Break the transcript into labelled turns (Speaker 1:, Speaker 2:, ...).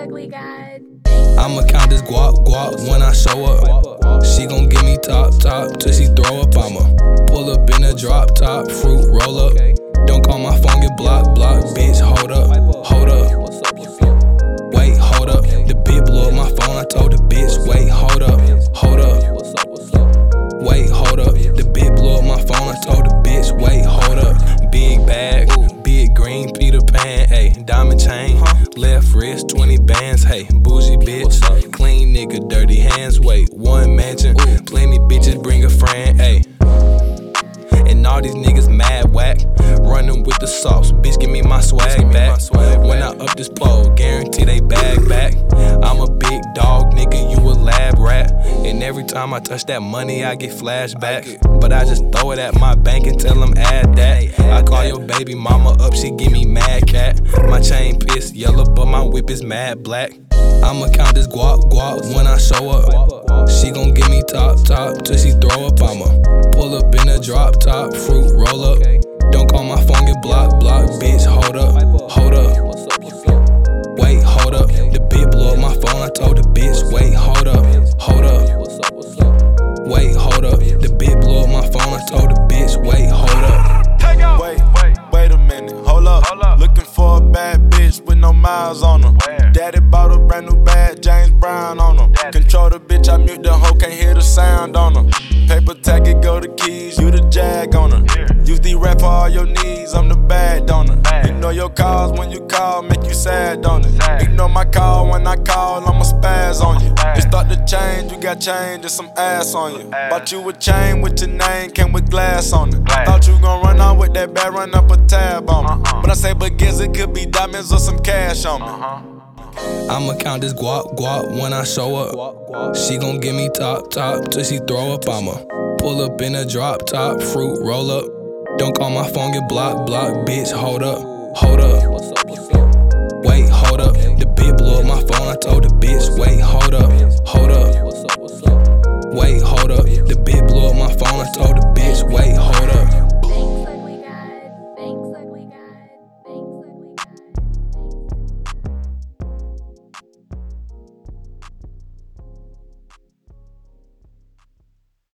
Speaker 1: ugly god.
Speaker 2: I'ma count this guap when I show up. She gon' give me top till she throw up. I'ma pull up in a drop top, fruit roll up. Don't call my phone, get block, bitch, hold up. Wait, hold up. The bitch blew up my phone, I told the bitch, wait, hold up. Wait, hold up. The bitch blew up my phone, I told the bitch, wait, hold up. Big bag, big green Peter Pan, ayy, diamond chain, left wrist, 20 bands, hey, bougie bitch, clean nigga, dirty hands, wait, one mansion, plenty bitches, bring a friend, ayy. And all these niggas mad whack, running with the sauce, bitch give me my swag back. When I up this pole, guarantee they bag back. I'm a big dog, nigga, you a lab rat. And every time I touch that money, I get flashbacks. But I just throw it at my bank and tell them add that. I call your baby mama up, she give me mad cat. My chain pissed yellow, but my whip is mad black. I'ma count this guap when I show up. She gon' give me top till she throw up. I'ma pull up in a drop top, fruit roll up. Don't call my phone, get block, bitch, hold up. Wait, hold up. The bitch blew up my phone, I told the bitch, wait, hold up. Wait, hold up. The bitch blew up my phone, I told the bitch, wait, hold up.
Speaker 3: Wait a minute, hold up. Looking for a bad bitch with no miles on her. Daddy bought a brand new bag, James Brown on her. Control the bitch, I mute the hoe, can't hear the sound on her. Paper tag it, go the keys, you the jag on her. Use the rap for all your needs, I'm the bad donor. Ignore your calls when you call, make you sad, don't it? Ignore my call when I call, I'ma spaz on you. It start to change, you got change and some ass on you. Bought you a chain with your name, came with glass on it. Thought you gon' run out with that bag, run up a tab on me. But I say begins, it could be diamonds or some cash on me.
Speaker 2: I'ma count this guap when I show up. She gon' give me top till she throw up. I'ma pull up in a drop top, fruit roll up. Don't call my phone, get block, bitch, hold up. Wait, hold up. The bitch blew up my phone, I told the bitch, wait, hold up. Wait, hold up. The bitch blew up my phone, I told the